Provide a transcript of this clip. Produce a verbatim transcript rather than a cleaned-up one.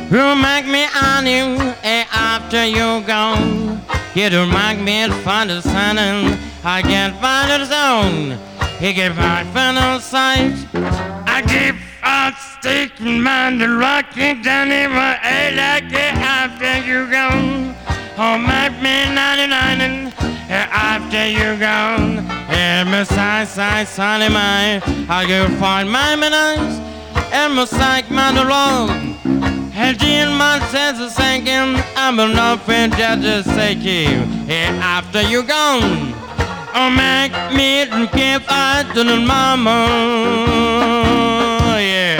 You make me on you eh, after you gone. You don't make me find the sun and I can't find the zone. He give my final sight. I keep on sticking man the rocking down in my head like it after you gone. Oh, make me ninety-nine and eh, after you gone. And my side, side, side of mine. I'll go find my manners and my psych man the road. And Jean man says the sinking, I'm an open judge to say you here after you gone. Oh, make me give I to the mama, yeah.